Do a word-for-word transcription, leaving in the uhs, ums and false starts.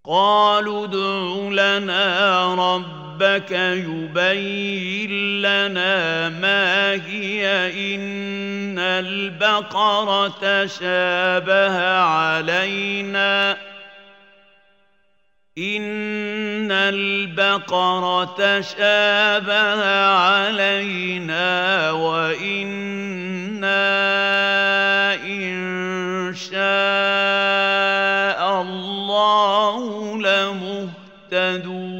قالوا ادع لنا ربك يبين لنا ما هي إن البقرة شابه علينا إن البقرة شابه علينا وإنا إن شاء الله لمهتدون